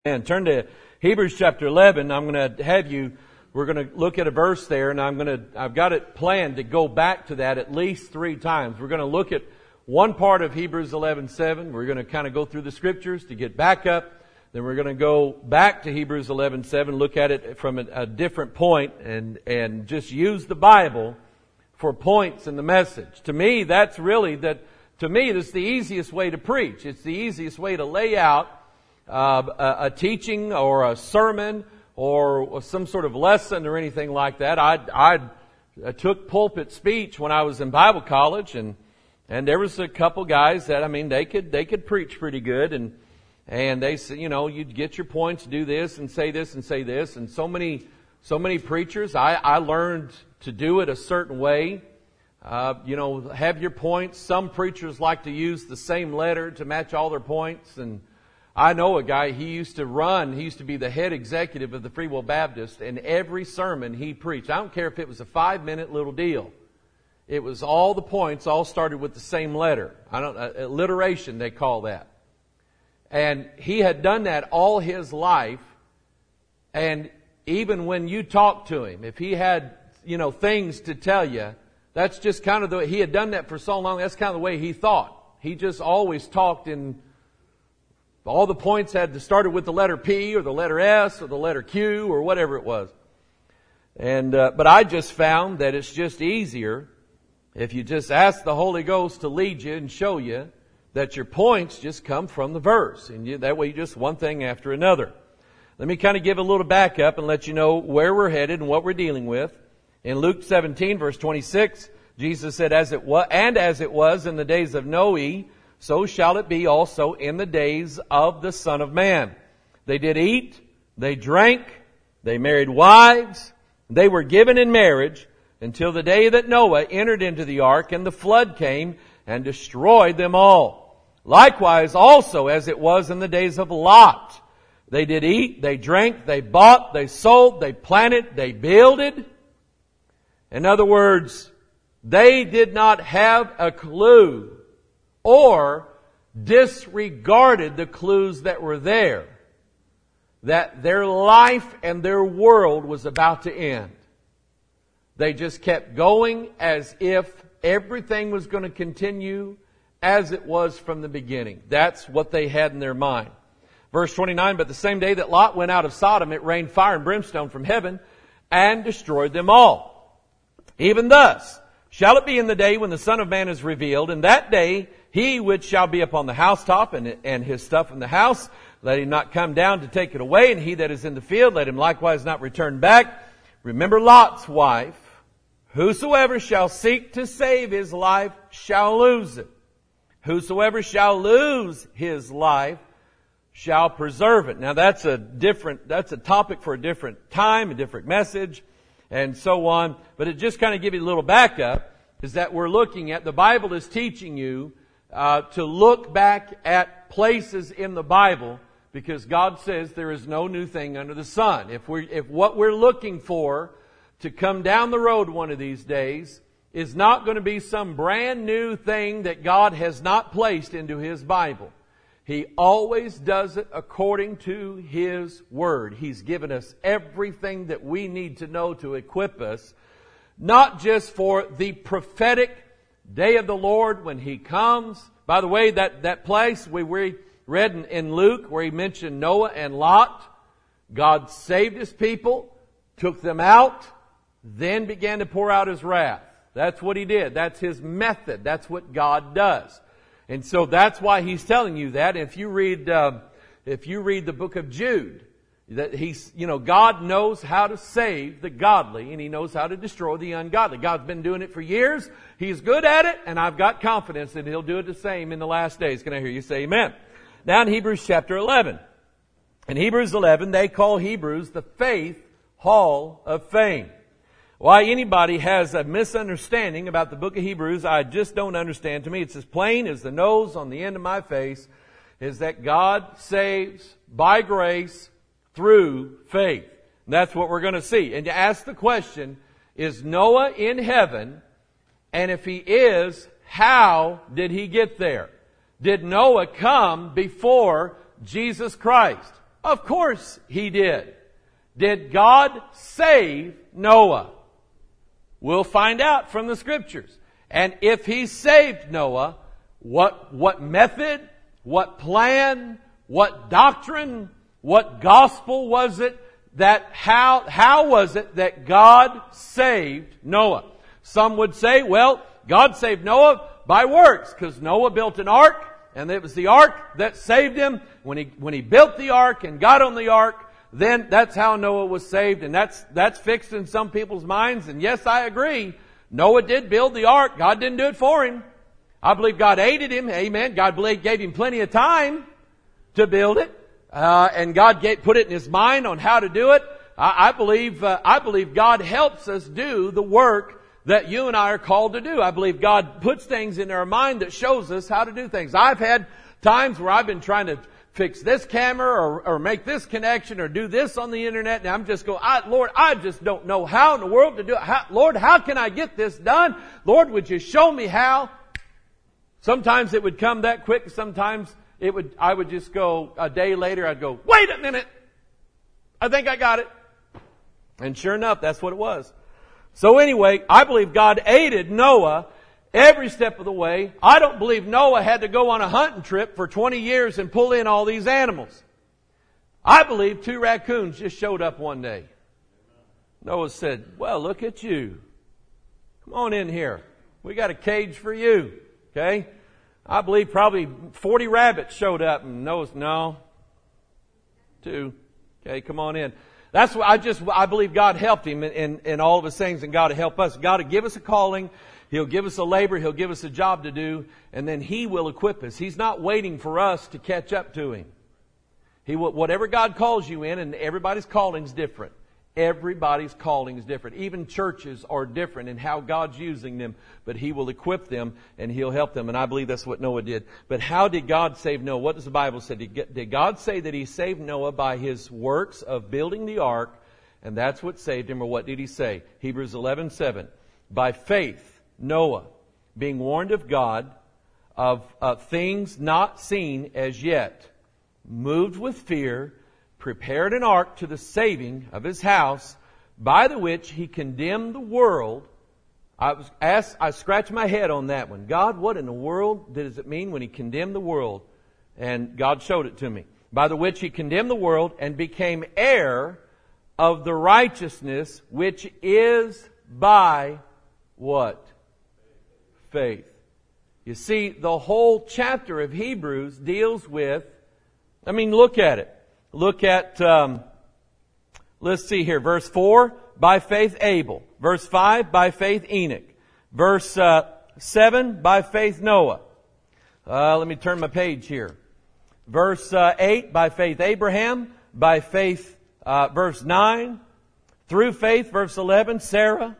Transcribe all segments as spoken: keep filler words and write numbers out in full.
And turn to Hebrews chapter eleven. I'm going to have you, we're going to look at a verse there, and I'm going to, I've got it planned to go back to that at least three times. We're going to look at one part of Hebrews eleven seven. We're going to kind of go through the scriptures to get back up. Then we're going to go back to Hebrews eleven seven, look at it from a, a different point, and, and just use the Bible for points in the message. To me, that's really that, to me, that's the easiest way to preach. It's the easiest way to lay out Uh, a, a teaching or a sermon or some sort of lesson or anything like that. I, I, I took pulpit speech when I was in Bible college, and and there was a couple guys that I mean they could they could preach pretty good, and and they said, you know, you'd get your points, do this and say this and say this, and so many so many preachers. I, I learned to do it a certain way. Uh, you know, have your points. Some preachers like to use the same letter to match all their points, and I know a guy, he used to run, he used to be the head executive of the Free Will Baptist, and every sermon he preached, I don't care if it was a five minute little deal, it was all the points all started with the same letter. I don't, uh, alliteration they call that. And he had done that all his life, and even when you talk to him, if he had, you know, things to tell you, that's just kind of the way, he had done that for so long, that's kind of the way he thought. He just always talked in all the points had to started with the letter P or the letter S or the letter Q or whatever it was. And uh, but I just found that it's just easier if you just ask the Holy Ghost to lead you and show you that your points just come from the verse. And you, that way you just one thing after another. Let me kind of give a little backup and let you know where we're headed and what we're dealing with. In Luke seventeen verse twenty-six, Jesus said, "As it was, and as it was in the days of Noe, so shall it be also in the days of the Son of Man. They did eat, they drank, they married wives, they were given in marriage until the day that Noah entered into the ark, and the flood came and destroyed them all. Likewise also as it was in the days of Lot. They did eat, they drank, they bought, they sold, they planted, they builded." In other words, they did not have a clue or disregarded the clues that were there, that their life and their world was about to end. They just kept going as if everything was going to continue as it was from the beginning. That's what they had in their mind. Verse twenty-nine, "But the same day that Lot went out of Sodom, it rained fire and brimstone from heaven and destroyed them all. Even thus shall it be in the day when the Son of Man is revealed. In that day he which shall be upon the housetop and, and his stuff in the house, let him not come down to take it away. And he that is in the field, let him likewise not return back. Remember Lot's wife. Whosoever shall seek to save his life shall lose it. Whosoever shall lose his life shall preserve it." Now that's a different, that's a topic for a different time, a different message, and so on. But it just kind of give you a little backup, is that we're looking at, the Bible is teaching you Uh, to look back at places in the Bible, because God says there is no new thing under the sun. If we, if what we're looking for to come down the road one of these days is not going to be some brand new thing that God has not placed into His Bible, He always does it according to His Word. He's given us everything that we need to know to equip us, not just for the prophetic day of the Lord when He comes. By the way, that, that place we read in, in Luke where He mentioned Noah and Lot, God saved His people, took them out, then began to pour out His wrath. That's what He did. That's His method. That's what God does. And so that's why He's telling you that. If you read, uh, if you read the book of Jude, that He's, you know, God knows how to save the godly and He knows how to destroy the ungodly. God's been doing it for years. He's good at it, and I've got confidence that He'll do it the same in the last days. Can I hear you say amen? Now in Hebrews chapter eleven. In Hebrews eleven, they call Hebrews the Faith Hall of Fame. Why anybody has a misunderstanding about the book of Hebrews, I just don't understand. To me, it's as plain as the nose on the end of my face, is that God saves by grace through faith. And that's what we're going to see. And to ask the question, is Noah in heaven? And if he is, how did he get there? Did Noah come before Jesus Christ? Of course He did. Did God save Noah? We'll find out from the Scriptures. And if He saved Noah, what, what method, what plan, what doctrine, what gospel was it that, how, how was it that God saved Noah? Some would say, well, God saved Noah by works, because Noah built an ark, and it was the ark that saved him. When he, when he built the ark and got on the ark, then that's how Noah was saved, and that's, that's fixed in some people's minds. And yes, I agree. Noah did build the ark. God didn't do it for him. I believe God aided him. Amen. God gave him plenty of time to build it. Uh, and God gave, put it in his mind on how to do it. I, I believe, uh, I believe God helps us do the work that you and I are called to do. I believe God puts things in our mind that shows us how to do things. I've had times where I've been trying to fix this camera or, or make this connection or do this on the internet, and I'm just going, I, Lord, I just don't know how in the world to do it. How, Lord, how can I get this done? Lord, would you show me how? Sometimes it would come that quick. Sometimes it would, I would just go a day later, I'd go, wait a minute. I think I got it. And sure enough, that's what it was. So anyway, I believe God aided Noah every step of the way. I don't believe Noah had to go on a hunting trip for twenty years and pull in all these animals. I believe two raccoons just showed up one day. Noah said, well, look at you. Come on in here. We got a cage for you. Okay? I believe probably forty rabbits showed up, and Noah's, no. Two. Okay, come on in. That's what I just, I believe God helped him in, in, in all of his things, and God to help us. God to give us a calling. He'll give us a labor. He'll give us a job to do, and then He will equip us. He's not waiting for us to catch up to Him. He will, whatever God calls you in, and everybody's calling is different. Everybody's calling is different. Even churches are different in how God's using them, but He will equip them and He'll help them. And I believe that's what Noah did. But how did God save Noah? What does the Bible say? Did God say that He saved Noah by His works of building the ark, and that's what saved him? Or what did He say? Hebrews eleven seven. By faith, Noah, being warned of God of uh, things not seen as yet, moved with fear, prepared an ark to the saving of his house, by the which he condemned the world. I was asked, I scratched my head on that one. God, what in the world does it mean when He condemned the world? And God showed it to me. By the which He condemned the world and became heir of the righteousness which is by what? Faith. You see, the whole chapter of Hebrews deals with, I mean, look at it. Look at, um, let's see here, verse four, by faith Abel. Verse five, by faith Enoch. Verse uh, seven, by faith Noah. Uh, let me turn my page here. Verse uh, eight, by faith Abraham. By faith, uh, verse nine. Through faith, verse eleven, Sarah.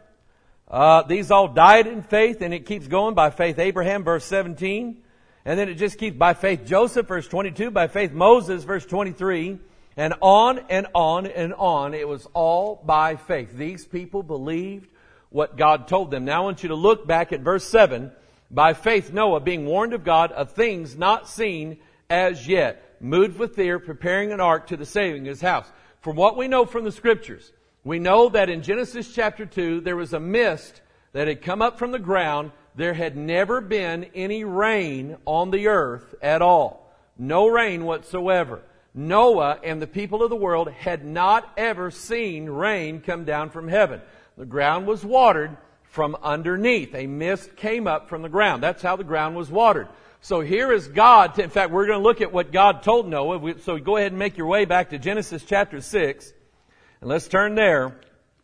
Uh, these all died in faith, and it keeps going. By faith Abraham, verse seventeen. And then it just keeps by faith Joseph, verse twenty-two, by faith Moses, verse twenty-three, and on and on and on. It was all by faith. These people believed what God told them. Now I want you to look back at verse seven. By faith Noah, being warned of God of things not seen as yet, moved with fear, preparing an ark to the saving of his house. From what we know from the Scriptures, we know that in Genesis chapter two, there was a mist that had come up from the ground. There had never been any rain on the earth at all. No rain whatsoever. Noah and the people of the world had not ever seen rain come down from heaven. The ground was watered from underneath. A mist came up from the ground. That's how the ground was watered. So here is God. In fact, we're going to look at what God told Noah. So go ahead and make your way back to Genesis chapter six. And let's turn there.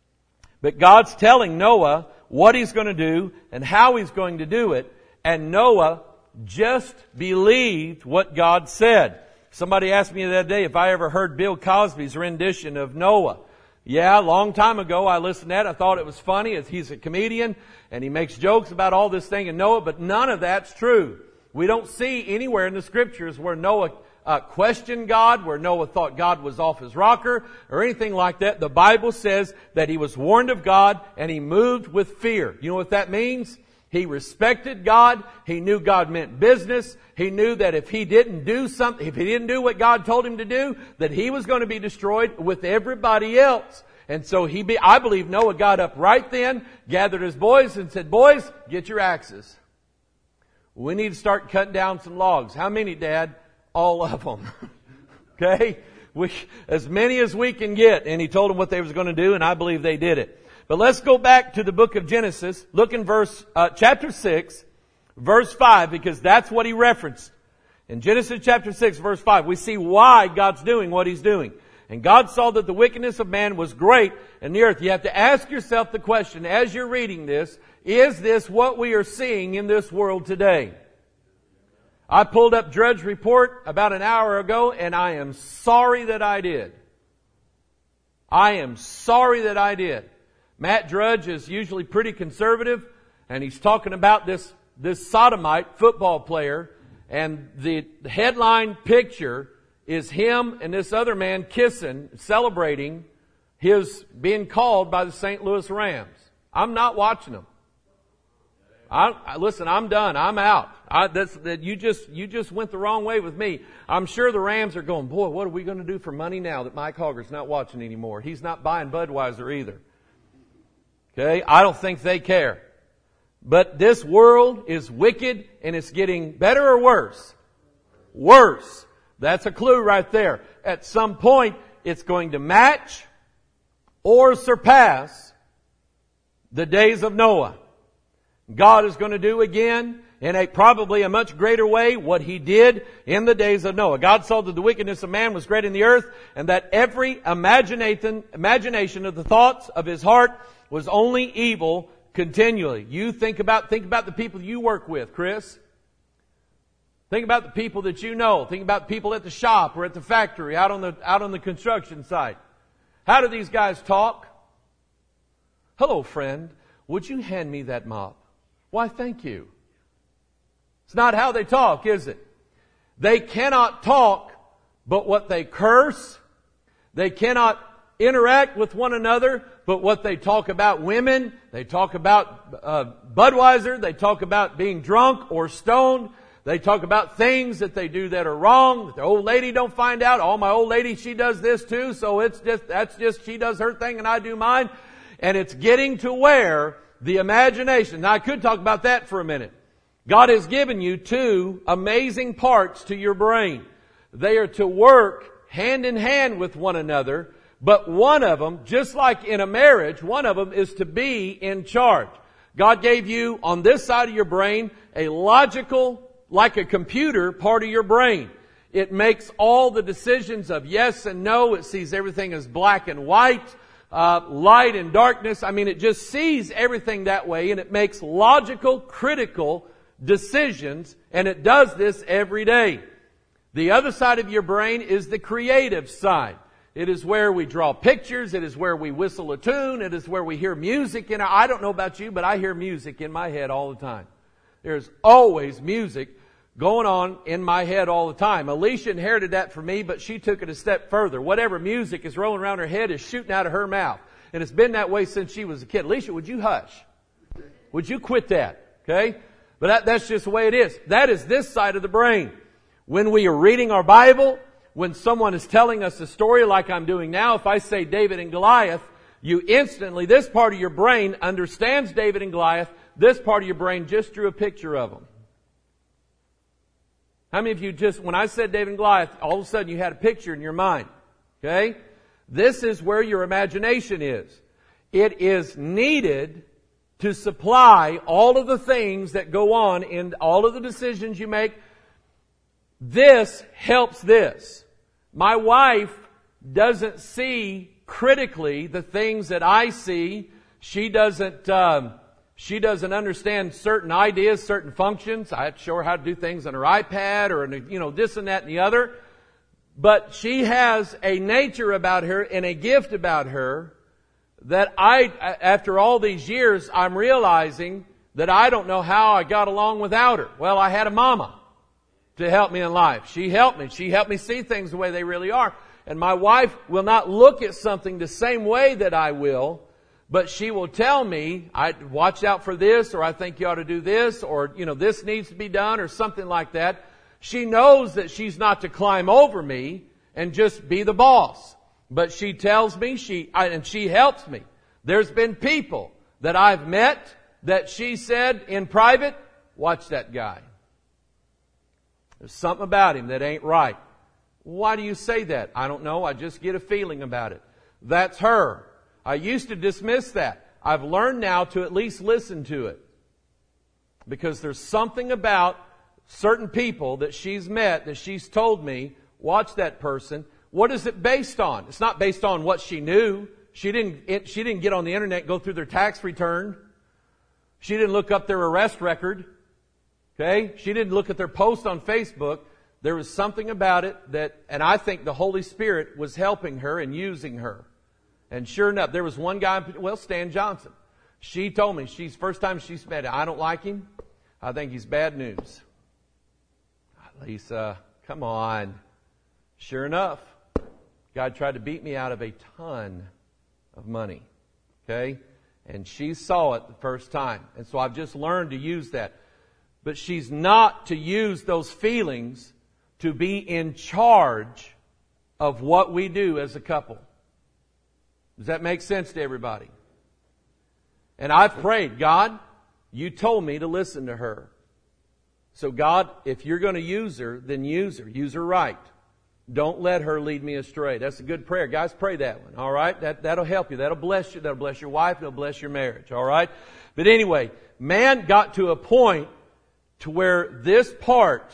But God's telling Noah what He's going to do and how He's going to do it. And Noah just believed what God said. Somebody asked me the other day if I ever heard Bill Cosby's rendition of Noah. Yeah, a long time ago I listened to that. I thought it was funny. He's a comedian and he makes jokes about all this thing in Noah, but none of that's true. We don't see anywhere in the Scriptures where Noah uh, questioned God, where Noah thought God was off his rocker or anything like that. The Bible says that he was warned of God and he moved with fear. You know what that means? He respected God. He knew God meant business. He knew that if he didn't do something, if he didn't do what God told him to do, that he was going to be destroyed with everybody else. And so he be, I believe Noah got up right then, gathered his boys and said, boys, get your axes. We need to start cutting down some logs. How many, Dad? All of them. Okay? We, as many as we can get. And he told them what they was going to do, and I believe they did it. But let's go back to the book of Genesis. Look in verse, uh, chapter six, verse five, because that's what he referenced. In Genesis chapter six, verse five, we see why God's doing what He's doing. And God saw that the wickedness of man was great in the earth. You have to ask yourself the question, as you're reading this, is this what we are seeing in this world today? I pulled up Drudge Report about an hour ago, and I am sorry that I did. I am sorry that I did. Matt Drudge is usually pretty conservative, and he's talking about this, this sodomite football player, and the headline picture is him and this other man kissing, celebrating his being called by the Saint Louis Rams. I'm not watching them. I, I listen, I'm done. I'm out. I, that's, that you just, you just went the wrong way with me. I'm sure the Rams are going, boy, what are we going to do for money now that Mike Hogger's not watching anymore? He's not buying Budweiser either. Okay? I don't think they care. But this world is wicked, and it's getting better or worse? Worse. That's a clue right there. At some point, it's going to match or surpass the days of Noah. God is going to do again, in a probably a much greater way, what He did in the days of Noah. God saw that the wickedness of man was great in the earth, and that every imagination, imagination of the thoughts of his heart was only evil continually. You think about, think about the people you work with, Chris. Think about the people that you know. Think about people at the shop or at the factory, out on the, out on the construction site. How do these guys talk? Hello, friend. Would you hand me that mop? Why, thank you. It's not how they talk, is it? They cannot talk but what they curse. They cannot interact with one another but what they talk about women. They talk about uh, Budweiser. They talk about being drunk or stoned. They talk about things that they do that are wrong, that the old lady don't find out. Oh, my old lady, she does this too, so it's just, that's just, she does her thing and I do mine. And it's getting to where the imagination, now I could talk about that for a minute. God has given you two amazing parts to your brain. They are to work hand in hand with one another, but one of them, just like in a marriage, one of them is to be in charge. God gave you on this side of your brain a logical, like a computer, part of your brain. It makes all the decisions of yes and no. It sees everything as black and white, uh, light and darkness. I mean, it just sees everything that way, and it makes logical, critical decisions, and it does this every day. The other side of your brain is the creative side. It is where we draw pictures. It is where we whistle a tune. It is where we hear music. And I don't know about you, but I hear music in my head all the time. There's always music going on in my head all the time. Alicia inherited that from me, but she took it a step further. Whatever music is rolling around her head is shooting out of her mouth. And it's been that way since she was a kid. Alicia, would you hush? Would you quit that? Okay? But that, that's just the way it is. That is this side of the brain. When we are reading our Bible, when someone is telling us a story like I'm doing now, if I say David and Goliath, you instantly, this part of your brain understands David and Goliath. This part of your brain just drew a picture of them. How many of you just, when I said David and Goliath, all of a sudden you had a picture in your mind? Okay? This is where your imagination is. It is needed to supply all of the things that go on in all of the decisions you make. This helps this. My wife doesn't see critically the things that I see. She doesn't, um, she doesn't understand certain ideas, certain functions. I have to show her how to do things on her iPad or, you know, this and that and the other. But she has a nature about her and a gift about her that I, after all these years, I'm realizing that I don't know how I got along without her. Well, I had a mama to help me in life. She helped me. She helped me see things the way they really are. And my wife will not look at something the same way that I will, But she will tell me, I watch out for this, or I think you ought to do this, or, you know, this needs to be done, or something like that. She knows that she's not to climb over me and just be the boss. But she tells me, she, and she helps me. There's been people that I've met that she said in private, watch that guy. There's something about him that ain't right. Why do you say that? I don't know. I just get a feeling about it. That's her. I used to dismiss that. I've learned now to at least listen to it. Because there's something about certain people that she's met, that she's told me, watch that person. What is it based on? It's not based on what she knew. She didn't, it, she didn't get on the internet and go through their tax return. She didn't look up their arrest record. Okay? She didn't look at their post on Facebook. There was something about it that, and I think the Holy Spirit was helping her and using her. And sure enough, there was one guy, well, Stan Johnson. She told me, she's first time she's met him, I don't like him. I think he's bad news. Lisa, come on. Sure enough, God tried to beat me out of a ton of money. Okay? And she saw it the first time. And so I've just learned to use that. But she's not to use those feelings to be in charge of what we do as a couple. Does that make sense to everybody? And I've prayed, God, you told me to listen to her. So God, if you're going to use her, then use her. Use her right. Don't let her lead me astray. That's a good prayer. Guys, pray that one. All right? That, that'll help you. That'll bless you. That'll bless your wife. That'll bless your marriage. All right? But anyway, man got to a point to where this part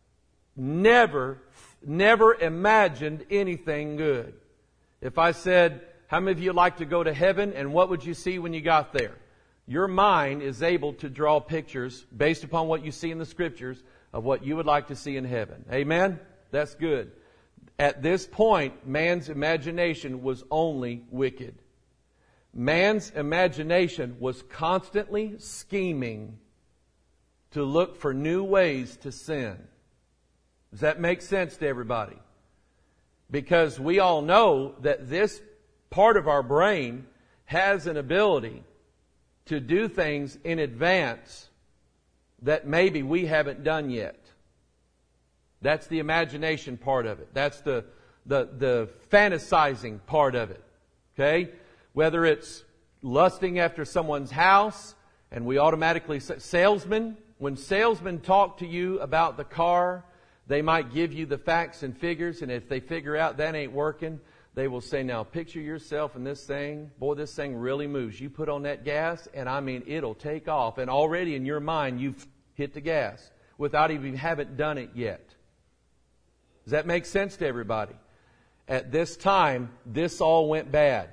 never, never imagined anything good. If I said, how many of you like to go to heaven, and what would you see when you got there? Your mind is able to draw pictures based upon what you see in the Scriptures of what you would like to see in heaven. Amen? That's good. At this point, man's imagination was only wicked. Man's imagination was constantly scheming to look for new ways to sin. Does that make sense to everybody? Because we all know that this part of our brain has an ability to do things in advance that maybe we haven't done yet. That's the imagination part of it. That's the, the, the fantasizing part of it. Okay? Whether it's lusting after someone's house, and we automatically say, salesmen, when salesmen talk to you about the car, they might give you the facts and figures, and if they figure out that ain't working, they will say, now picture yourself in this thing. Boy, this thing really moves. You put on that gas, and I mean, it'll take off. And already in your mind, you've hit the gas without even haven't done it yet. Does that make sense to everybody? At this time, this all went bad.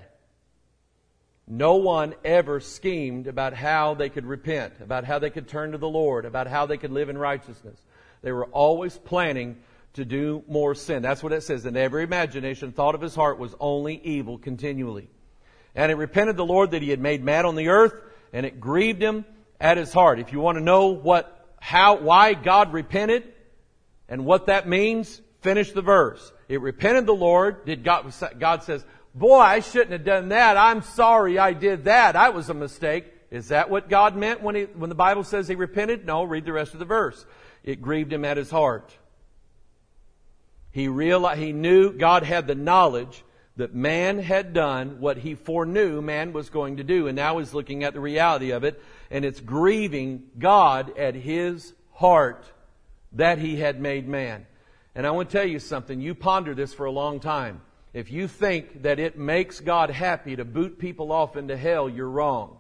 No one ever schemed about how they could repent, about how they could turn to the Lord, about how they could live in righteousness. They were always planning to do more sin. That's what it says. And every imagination, thought of his heart was only evil continually. And it repented the Lord that he had made man on the earth, and it grieved him at his heart. If you want to know what, how, why God repented and what that means, finish the verse. It repented the Lord. Did God, God says, boy, I shouldn't have done that. I'm sorry I did that. That was a mistake. Is that what God meant when he, when the Bible says he repented? No, read the rest of the verse. It grieved him at his heart. He realized, he knew, God had the knowledge that man had done what he foreknew man was going to do. And now he's looking at the reality of it. And it's grieving God at his heart that he had made man. And I want to tell you something. You ponder this for a long time. If you think that it makes God happy to boot people off into hell, you're wrong.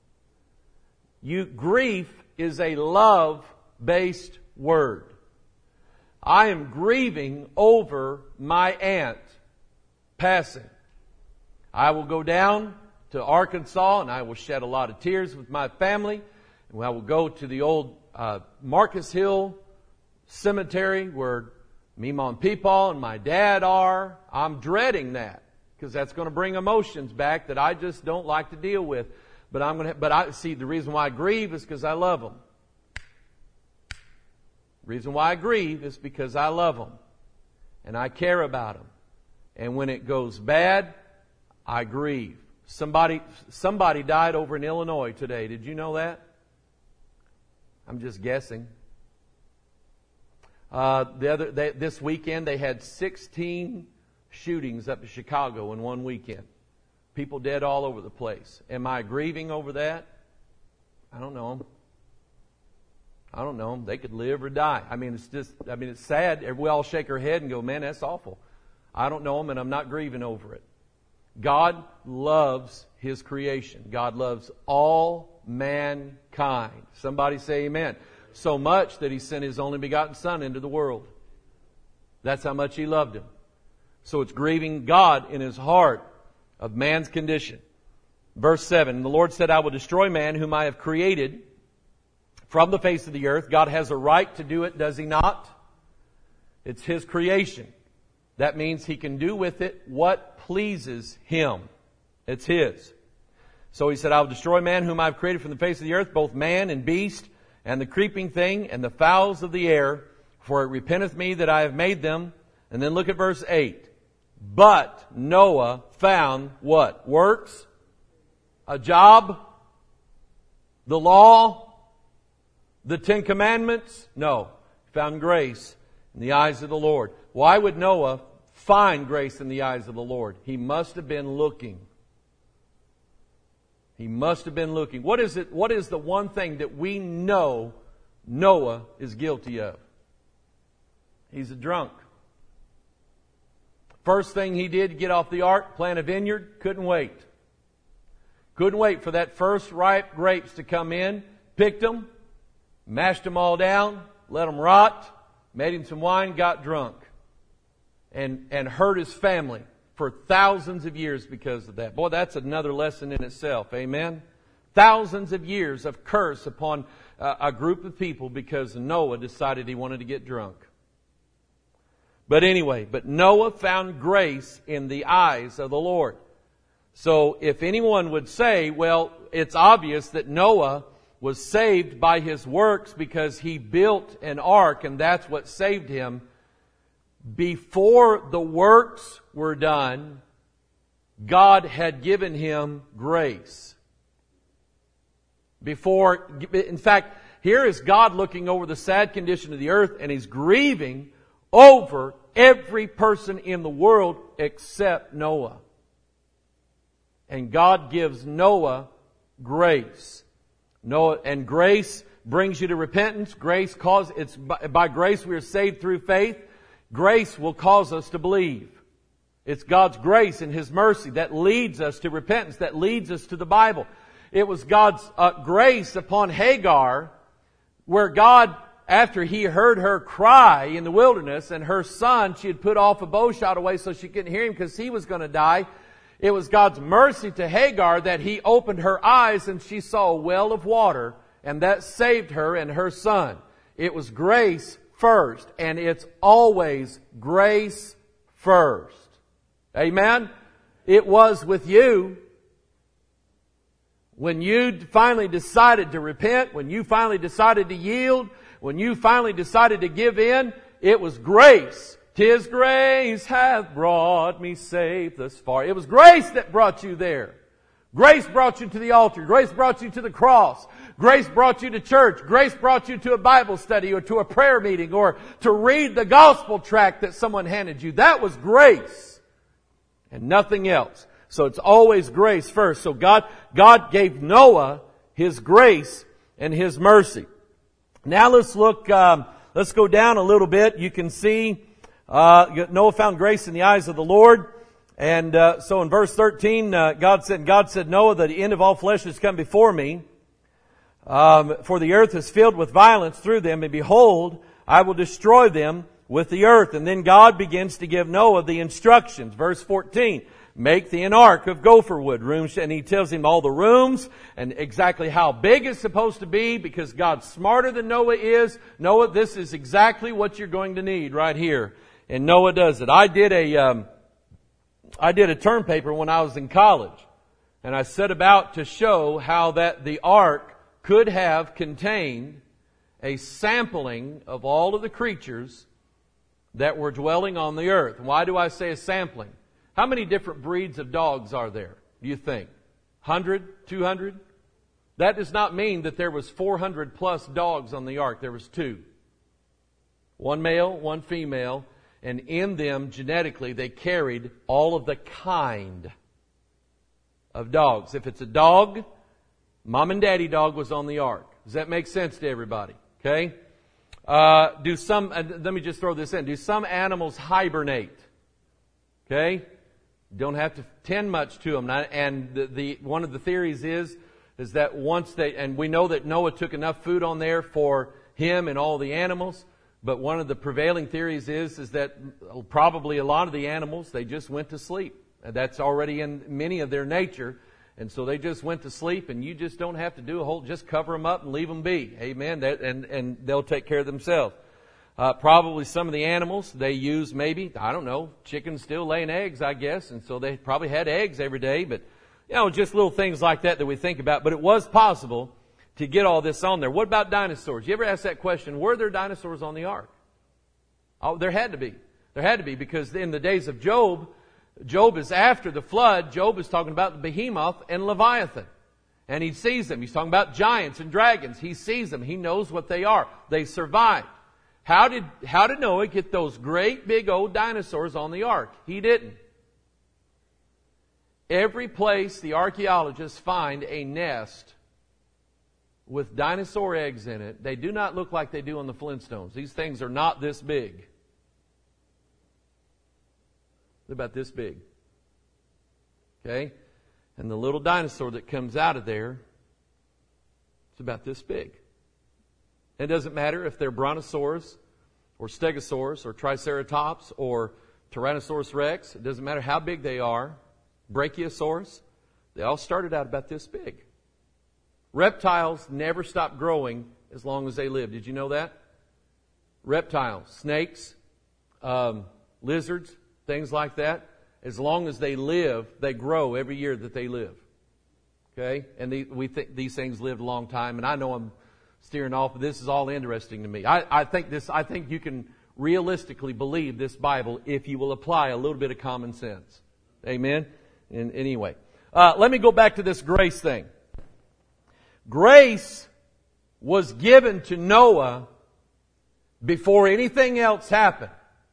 You, grief is a love-based word. I am grieving over my aunt passing. I will go down to Arkansas and I will shed a lot of tears with my family. And I will go to the old uh, Marcus Hill Cemetery where Mima and Peepaw and my dad are. I'm dreading that because that's going to bring emotions back that I just don't like to deal with. But I'm going to. But I see the reason why I grieve is because I love them. The reason why I grieve is because I love them and I care about them. And when it goes bad, I grieve. Somebody, somebody died over in Illinois today. Did you know that? I'm just guessing. Uh, the other they, this weekend they had sixteen shootings up in Chicago in one weekend. People dead all over the place. Am I grieving over that? I don't know. I don't know. They could live or die. I mean, it's just. I mean, it's sad. We all shake our head and go, "Man, that's awful." I don't know them, and I'm not grieving over it. God loves His creation. God loves all mankind. Somebody say amen. So much that He sent His only begotten Son into the world. That's how much He loved him. So it's grieving God in His heart of man's condition. Verse seven, the Lord said, I will destroy man whom I have created from the face of the earth. God has a right to do it, does He not? It's His creation. That means He can do with it what pleases Him. It's His. So He said, I will destroy man whom I have created from the face of the earth, both man and beast, and the creeping thing, and the fowls of the air, for it repenteth me that I have made them. And then look at verse eight. But Noah found what? Works? A job? The law? The Ten Commandments? No. Found grace in the eyes of the Lord. Why would Noah find grace in the eyes of the Lord? He must have been looking. He must have been looking. What is it? What is the one thing that we know Noah is guilty of? He's a drunk. First thing he did to get off the ark, plant a vineyard, couldn't wait. Couldn't wait for that first ripe grapes to come in, picked them, mashed them all down, let them rot, made him some wine, got drunk, and, and hurt his family for thousands of years because of that. Boy, that's another lesson in itself. Amen? Thousands of years of curse upon uh, a group of people because Noah decided he wanted to get drunk. But anyway, but Noah found grace in the eyes of the Lord. So if anyone would say, well, it's obvious that Noah was saved by his works because he built an ark and that's what saved him. Before the works were done, God had given him grace. Before, in fact, here is God looking over the sad condition of the earth and He's grieving over every person in the world except Noah. And God gives Noah grace. Noah, and grace brings you to repentance. Grace cause, it's by, by grace we are saved through faith. Grace will cause us to believe. It's God's grace and His mercy that leads us to repentance, that leads us to the Bible. It was God's uh, grace upon Hagar, where God, after He heard her cry in the wilderness, and her son, she had put off a bow shot away so she couldn't hear him because he was going to die. It was God's mercy to Hagar that He opened her eyes and she saw a well of water, and that saved her and her son. It was grace first, and it's always grace first. Amen? It was with you. When you finally decided to repent, when you finally decided to yield, when you finally decided to give in, it was grace. 'Tis grace hath brought me safe thus far. It was grace that brought you there. Grace brought you to the altar. Grace brought you to the cross. Grace brought you to church. Grace brought you to a Bible study or to a prayer meeting or to read the gospel tract that someone handed you. That was grace and nothing else. So it's always grace first. So God, God gave Noah His grace and His mercy. Now let's look, um, let's go down a little bit. You can see uh, Noah found grace in the eyes of the Lord. And uh, so in verse thirteen, uh, God said, God said, Noah, the end of all flesh has come before me. Um, for the earth is filled with violence through them, and behold, I will destroy them with the earth. And then God begins to give Noah the instructions. Verse fourteen, make thee an ark of gopher wood. Rooms, and He tells him all the rooms and exactly how big it's supposed to be, because God's smarter than Noah is. Noah, this is exactly what you're going to need right here. And Noah does it. I did a, um, I did a term paper when I was in college, and I set about to show how that the ark could have contained a sampling of all of the creatures that were dwelling on the earth. Why do I say a sampling? How many different breeds of dogs are there, do you think? hundred, two hundred. That does not mean that there was four hundred plus dogs on the ark. There was two. One male, one female, and in them, genetically, they carried all of the kind of dogs. If it's a dog, mom and daddy dog was on the ark. Does that make sense to everybody? Okay? Uh, do some, uh, let me just throw this in. Do some animals hibernate? Okay? Don't have to tend much to them. And the, the one of the theories is, is that once they, and we know that Noah took enough food on there for him and all the animals, but one of the prevailing theories is, is that probably a lot of the animals, they just went to sleep. And that's already in many of their nature. And so they just went to sleep, and you just don't have to do a whole, just cover them up and leave them be. Amen. That, and, and they'll take care of themselves. Uh, probably some of the animals, they use maybe, I don't know, chickens still laying eggs, I guess. And so they probably had eggs every day. But, you know, just little things like that that we think about. But it was possible to get all this on there. What about dinosaurs? You ever ask that question? Were there dinosaurs on the ark? Oh, there had to be. There had to be, because in the days of Job, Job is after the flood. Job is talking about the behemoth and Leviathan. And he sees them. He's talking about giants and dragons. He sees them. He knows what they are. They survived. How did, how did Noah get those great big old dinosaurs on the ark? He didn't. Every place the archaeologists find a nest with dinosaur eggs in it, they do not look like they do on the Flintstones. These things are not this big. They're about this big. Okay? And the little dinosaur that comes out of there, it's about this big. It doesn't matter if they're Brontosaurus or Stegosaurus or Triceratops or Tyrannosaurus Rex. It doesn't matter how big they are. Brachiosaurus. They all started out about this big. Reptiles never stop growing as long as they live. Did you know that? Reptiles, snakes, um, lizards, things like that. As long as they live, they grow every year that they live. Okay? And the, we think these things lived a long time. And I know I'm steering off, but this is all interesting to me. I, I think this. I think you can realistically believe this Bible if you will apply a little bit of common sense. Amen? And anyway, uh, let me go back to this grace thing. Grace was given to Noah before anything else happened.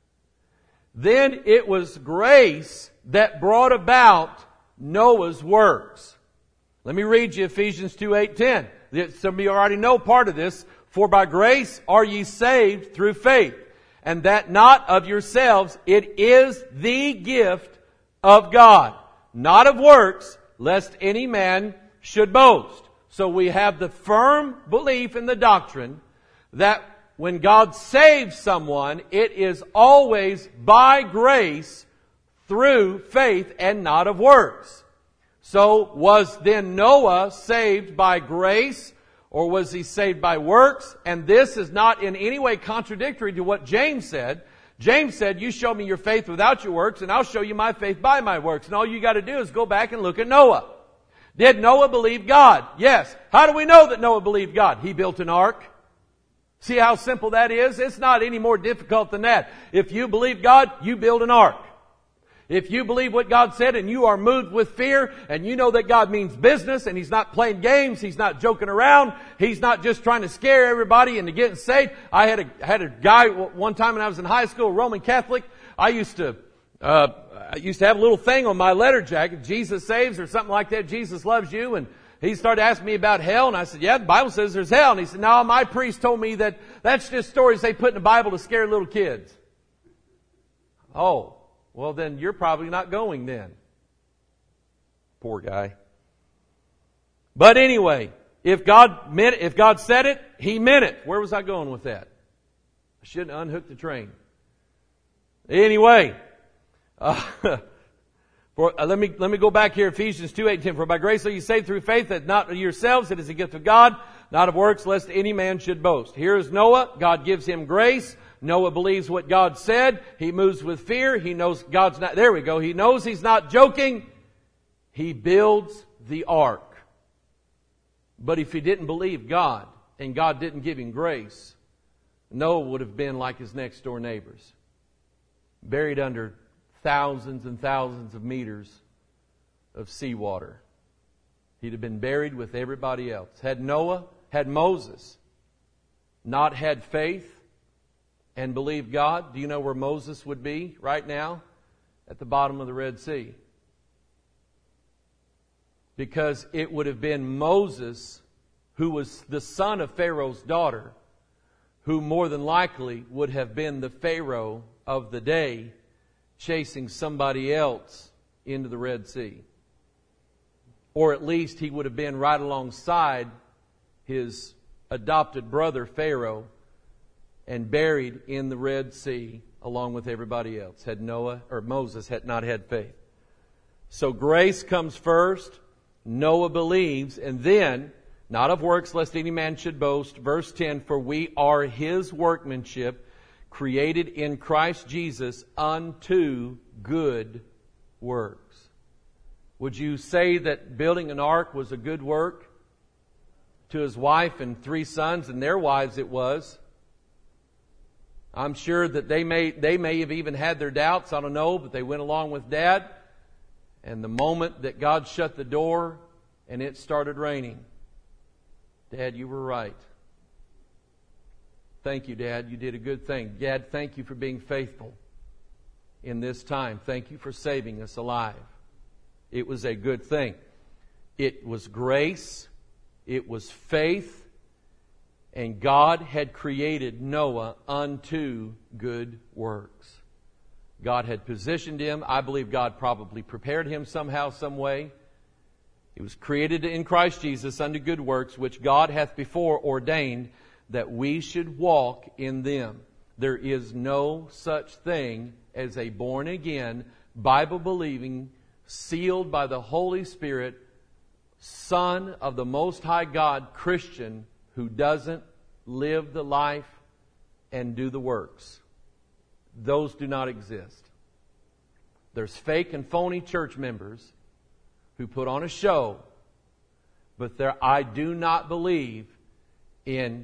Then it was grace that brought about Noah's works. Let me read you Ephesians two, eight, ten. Some of you already know part of this. For by grace are ye saved through faith, and that not of yourselves, it is the gift of God, not of works, lest any man should boast. So we have the firm belief in the doctrine that when God saves someone, it is always by grace through faith and not of works. So was then Noah saved by grace, or was he saved by works? And this is not in any way contradictory to what James said. James said, you show me your faith without your works, and I'll show you my faith by my works. And all you got to do is go back and look at Noah. Did Noah believe God? Yes. How do we know that Noah believed God? He built an ark. See how simple that is? It's not any more difficult than that. If you believe God, you build an ark. If you believe what God said and you are moved with fear and you know that God means business and He's not playing games, He's not joking around, He's not just trying to scare everybody into getting saved. I had a, had a guy one time when I was in high school, Roman Catholic. I used to, uh, I used to have a little thing on my letter jacket, Jesus saves or something like that, Jesus loves you. And he started asking me about hell, and I said, yeah, the Bible says there's hell. And he said, no, my priest told me that that's just stories they put in the Bible to scare little kids. Oh, well then you're probably not going then. Poor guy. But anyway, if God meant it, if God said it, He meant it. Where was I going with that? I shouldn't have unhooked the train. Anyway, uh, For, uh, let me let me go back here, Ephesians two, eight, ten. For by grace are you saved through faith, that not of yourselves, it is a gift of God, not of works, lest any man should boast. Here is Noah. God gives him grace. Noah believes what God said. He moves with fear. He knows God's not, there we go. He knows He's not joking. He builds the ark. But if he didn't believe God, and God didn't give him grace, Noah would have been like his next door neighbors, buried under thousands and thousands of meters of seawater. He'd have been buried with everybody else. Had Noah, had Moses not had faith and believed God, do you know where Moses would be right now? At the bottom of the Red Sea. Because it would have been Moses, who was the son of Pharaoh's daughter, who more than likely would have been the Pharaoh of the day, chasing somebody else into the Red Sea. Or at least he would have been right alongside his adopted brother Pharaoh and buried in the Red Sea along with everybody else, had Noah or Moses had not had faith. So grace comes first, Noah believes, and then, not of works lest any man should boast, verse ten, for we are His workmanship, created in Christ Jesus unto good works. Would you say that building an ark was a good work? To his wife and three sons and their wives it was. I'm sure that they may, they may have even had their doubts, I don't know, but they went along with Dad. And the moment that God shut the door and it started raining, Dad, you were right. Thank you, Dad. You did a good thing. Dad, thank you for being faithful in this time. Thank you for saving us alive. It was a good thing. It was grace. It was faith. And God had created Noah unto good works. God had positioned him. I believe God probably prepared him somehow, some way. He was created in Christ Jesus unto good works, which God hath before ordained that we should walk in them. There is no such thing as a born-again, Bible-believing, sealed by the Holy Spirit, Son of the Most High God, Christian, who doesn't live the life and do the works. Those do not exist. There's fake and phony church members who put on a show, but there, I do not believe in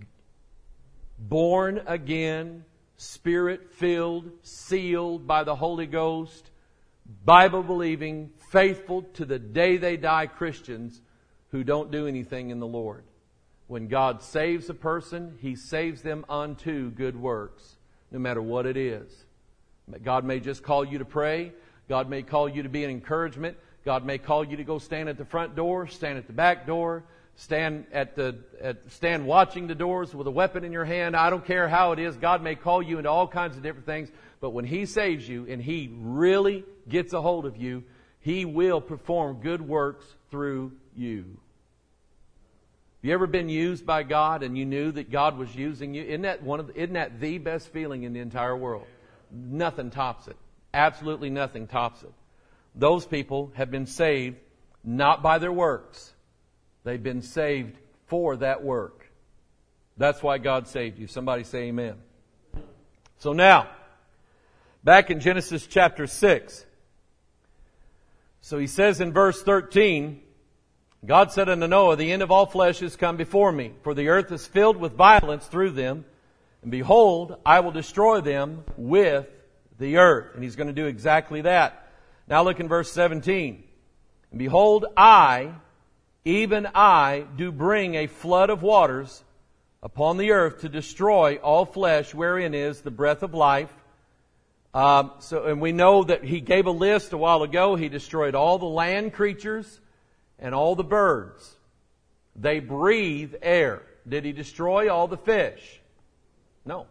born again, Spirit-filled, sealed by the Holy Ghost, Bible-believing, faithful to the day they die Christians who don't do anything in the Lord. When God saves a person, He saves them unto good works, no matter what it is. God may just call you to pray. God may call you to be an encouragement. God may call you to go stand at the front door, stand at the back door, stand at the at, stand watching the doors with a weapon in your hand. I don't care how it is. God may call you into all kinds of different things. But when He saves you and He really gets a hold of you, He will perform good works through you. Have you ever been used by God and you knew that God was using you? Isn't that one of the, isn't that the best feeling in the entire world? Nothing tops it. Absolutely nothing tops it. Those people have been saved not by their works. They've been saved for that work. That's why God saved you. Somebody say amen. So now, back in Genesis chapter six. So he says in verse thirteen, God said unto Noah, the end of all flesh is come before me, for the earth is filled with violence through them, and behold, I will destroy them with the earth. And He's going to do exactly that. Now look in verse seventeen. And behold, I, even I, do bring a flood of waters upon the earth to destroy all flesh wherein is the breath of life. Um, so, and we know that He gave a list a while ago. He destroyed all the land creatures and all the birds. They breathe air. Did He destroy all the fish? No.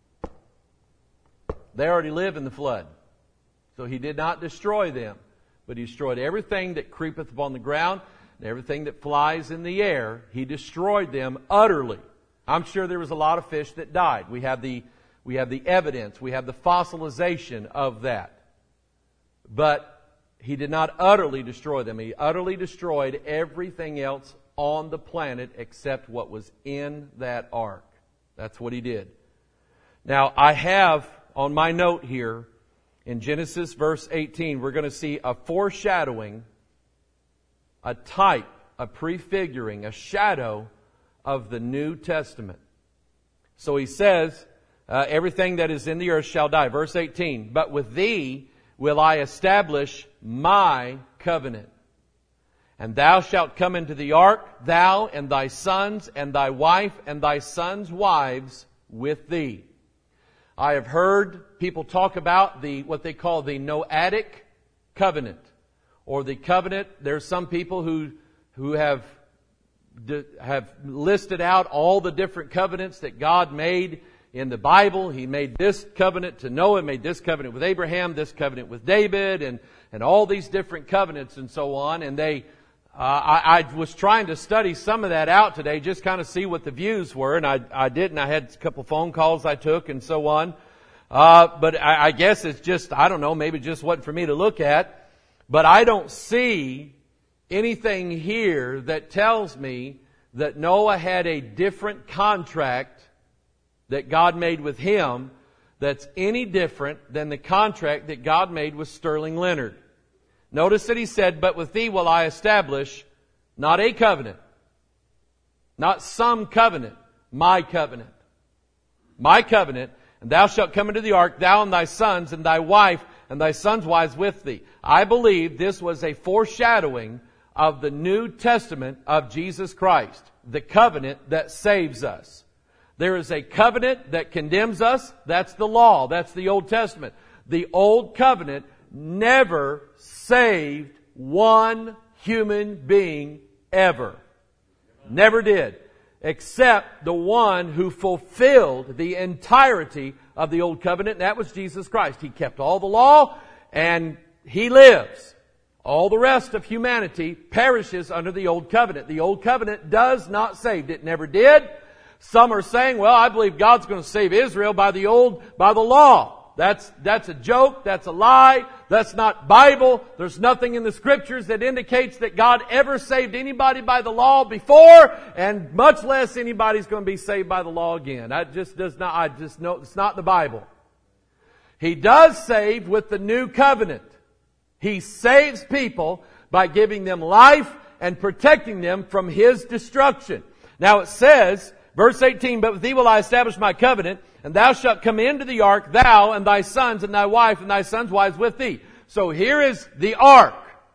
They already live in the flood. So He did not destroy them. But He destroyed everything that creepeth upon the ground and everything that flies in the air. He destroyed them utterly. I'm sure there was a lot of fish that died. We have the We have the evidence. We have the fossilization of that. But He did not utterly destroy them. He utterly destroyed everything else on the planet except what was in that ark. That's what He did. Now, I have on my note here in Genesis verse eighteen, we're going to see a foreshadowing, a type, a prefiguring, a shadow of the New Testament. So he says, Uh, everything that is in the earth shall die. Verse eighteen, but with thee will I establish my covenant. And thou shalt come into the ark, thou and thy sons and thy wife and thy sons' wives with thee. I have heard people talk about the what they call the Noahic covenant, or the covenant. There's some people who who have have listed out all the different covenants that God made in the Bible. He made this covenant to Noah, made this covenant with Abraham, this covenant with David, and and all these different covenants and so on. And they Uh, I, I was trying to study some of that out today, just kind of see what the views were, and I, I did, and I had a couple phone calls I took and so on. Uh, but I, I guess it's just, I don't know, maybe it just wasn't for me to look at. But I don't see anything here that tells me that Noah had a different contract that God made with him that's any different than the contract that God made with Sterling Leonard. Notice that he said, but with thee will I establish not a covenant, not some covenant, my covenant. My covenant, and thou shalt come into the ark, thou and thy sons and thy wife and thy sons' wives with thee. I believe this was a foreshadowing of the New Testament of Jesus Christ, the covenant that saves us. There is a covenant that condemns us. That's the law. That's the Old Testament. The Old Covenant never saved one human being ever. Never did. Except the one who fulfilled the entirety of the Old Covenant, and that was Jesus Christ. He kept all the law, and He lives. All the rest of humanity perishes under the Old Covenant. The Old Covenant does not save. It never did. Some are saying, well, I believe God's going to save Israel by the old, by the law. That's, that's a joke. That's a lie. That's not Bible. There's nothing in the Scriptures that indicates that God ever saved anybody by the law before, and much less anybody's going to be saved by the law again. That just does not, I just know it's not the Bible. He does save with the new covenant. He saves people by giving them life and protecting them from His destruction. Now it says, verse eighteen, but with thee will I establish my covenant, and thou shalt come into the ark, thou and thy sons and thy wife and thy sons' wives with thee. So here is the ark.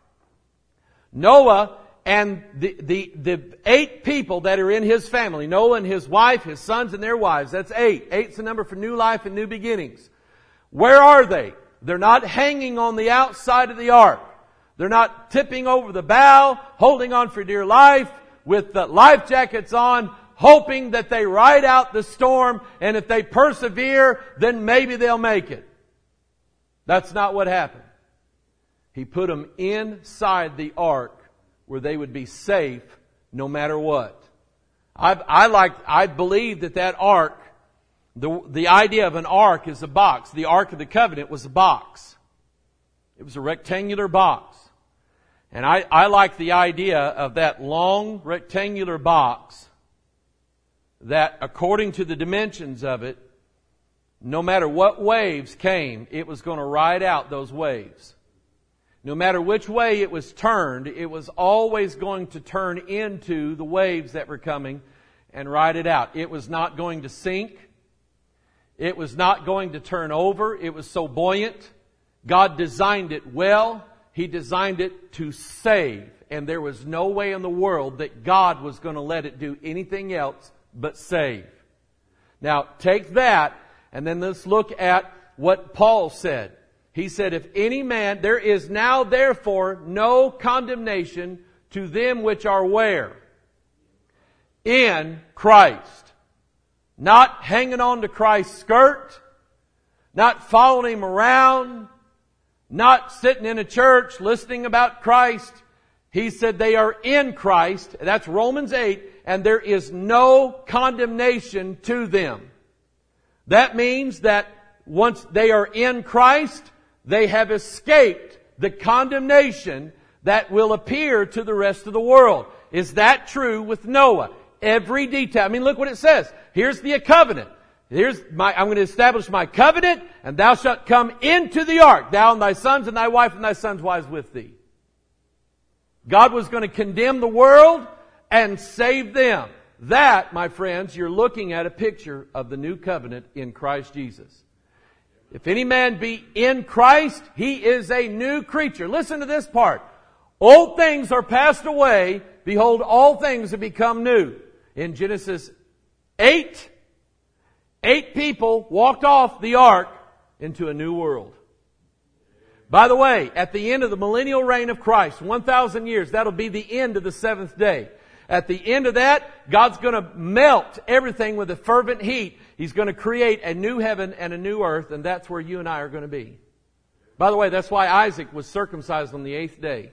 Noah and the, the, the eight people that are in his family. Noah and his wife, his sons and their wives. That's eight. Eight's the number for new life and new beginnings. Where are they? They're not hanging on the outside of the ark. They're not tipping over the bow, holding on for dear life, with the life jackets on, hoping that they ride out the storm, and if they persevere, then maybe they'll make it. That's not what happened. He put them inside the ark where they would be safe no matter what. I, I like, I believe that that ark, the, the idea of an ark is a box. The Ark of the Covenant was a box. It was a rectangular box. And I, I like the idea of that long rectangular box that, according to the dimensions of it, no matter what waves came, it was going to ride out those waves. No matter which way it was turned, it was always going to turn into the waves that were coming and ride it out. It was not going to sink. It was not going to turn over. It was so buoyant. God designed it well. He designed it to save. And there was no way in the world that God was going to let it do anything else but save. Now, take that, and then let's look at what Paul said. He said, if any man, there is now therefore no condemnation to them which are where? In Christ. Not hanging on to Christ's skirt, not following Him around, not sitting in a church listening about Christ. He said they are in Christ. That's Romans eight. And there is no condemnation to them. That means that once they are in Christ, they have escaped the condemnation that will appear to the rest of the world. Is that true with Noah? Every detail. I mean, look what it says. Here's the covenant. Here's my, I'm going to establish my covenant, and thou shalt come into the ark, thou and thy sons and thy wife and thy sons' wives with thee. God was going to condemn the world and save them. That, my friends, you're looking at a picture of the new covenant in Christ Jesus. If any man be in Christ, he is a new creature. Listen to this part. Old things are passed away. Behold, all things have become new. In Genesis eight, eight people walked off the ark into a new world. By the way, at the end of the millennial reign of Christ, one thousand years, that'll be the end of the seventh day. At the end of that, God's going to melt everything with a fervent heat. He's going to create a new heaven and a new earth, and that's where you and I are going to be. By the way, that's why Isaac was circumcised on the eighth day.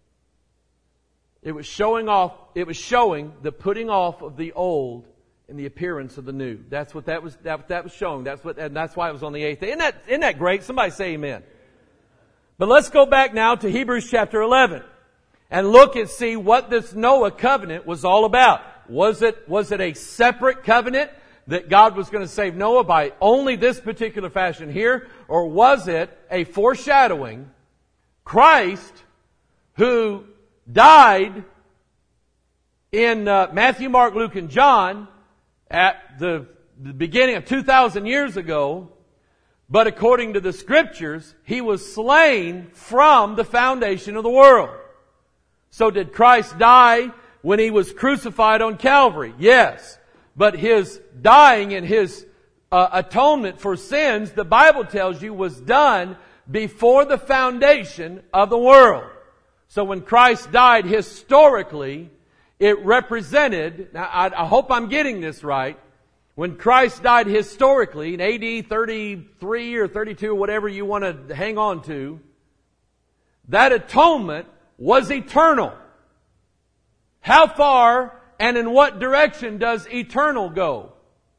It was showing off, it was showing the putting off of the old and the appearance of the new. That's what that was, that, that was showing. That's what, and that's why it was on the eighth day. Isn't that, isn't that great? Somebody say amen. But let's go back now to Hebrews chapter eleven and look and see what this Noah covenant was all about. Was it, was it a separate covenant that God was going to save Noah by only this particular fashion here? Or was it a foreshadowing? Christ, who died in uh, Matthew, Mark, Luke, and John at the, the beginning of two thousand years ago, but according to the Scriptures, He was slain from the foundation of the world. So did Christ die when He was crucified on Calvary? Yes. But His dying and His uh, atonement for sins, the Bible tells you, was done before the foundation of the world. So when Christ died historically, it represented, now I, I hope I'm getting this right, when Christ died historically in A D thirty-three or thirty-two or whatever you want to hang on to, that atonement was eternal. How far and in what direction does eternal go?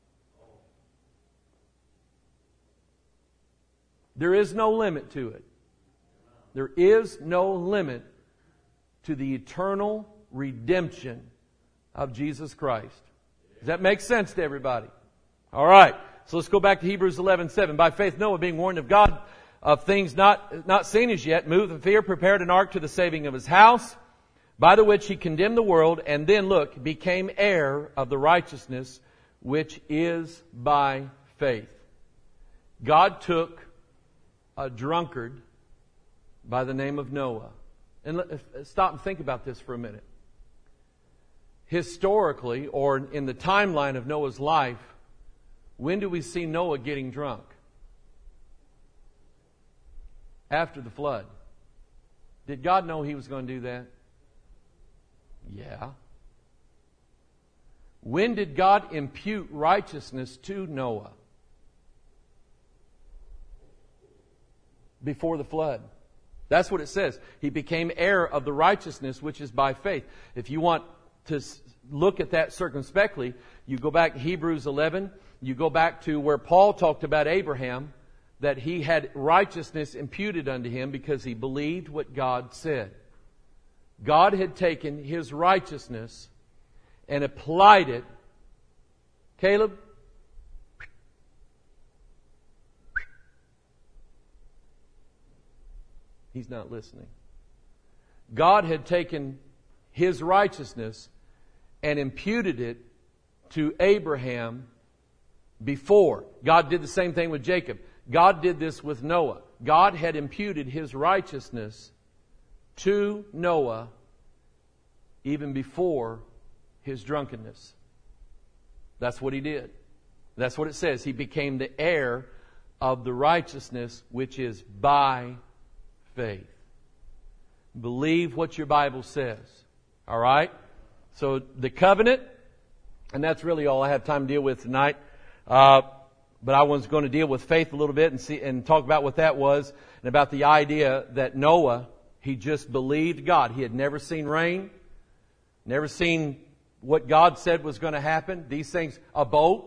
There is no limit to it. There is no limit to the eternal redemption of Jesus Christ. Does that make sense to everybody? All right. So let's go back to Hebrews eleven seven. By faith Noah, being warned of God of things not, not seen as yet, moved in fear, prepared an ark to the saving of his house, by the which he condemned the world, and then, look, became heir of the righteousness which is by faith. God took a drunkard by the name of Noah. And let, stop and think about this for a minute. Historically, or in the timeline of Noah's life, when do we see Noah getting drunk? After the flood. Did God know He was going to do that? Yeah. When did God impute righteousness to Noah? Before the flood. That's what it says. He became heir of the righteousness which is by faith. If you want to look at that circumspectly, you go back to Hebrews eleven, you go back to where Paul talked about Abraham, that he had righteousness imputed unto him because he believed what God said. God had taken His righteousness and applied it. Caleb? He's not listening. God had taken His righteousness and imputed it to Abraham before. God did the same thing with Jacob. God did this with Noah. God had imputed His righteousness to Noah even before his drunkenness. That's what He did. That's what it says. He became the heir of the righteousness which is by faith. Believe what your Bible says. All right? So the covenant, and that's really all I have time to deal with tonight. Uh, but I was going to deal with faith a little bit and see and talk about what that was and about the idea that Noah, he just believed God. He had never seen rain, never seen what God said was going to happen. These things, a boat.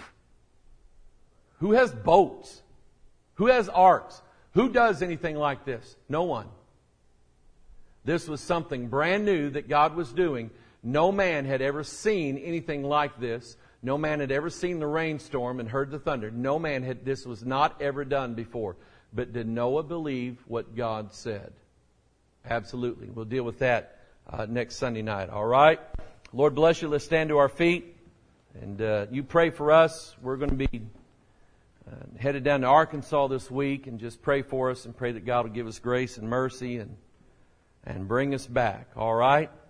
Who has boats? Who has arks? Who does anything like this? No one. This was something brand new that God was doing. No man had ever seen anything like this. No man had ever seen the rainstorm and heard the thunder. No man had, this was not ever done before. But did Noah believe what God said? Absolutely. We'll deal with that uh, next Sunday night. All right? Lord bless you. Let's stand to our feet. And uh, you pray for us. We're going to be uh, headed down to Arkansas this week. And just pray for us and pray that God will give us grace and mercy and and bring us back. All right?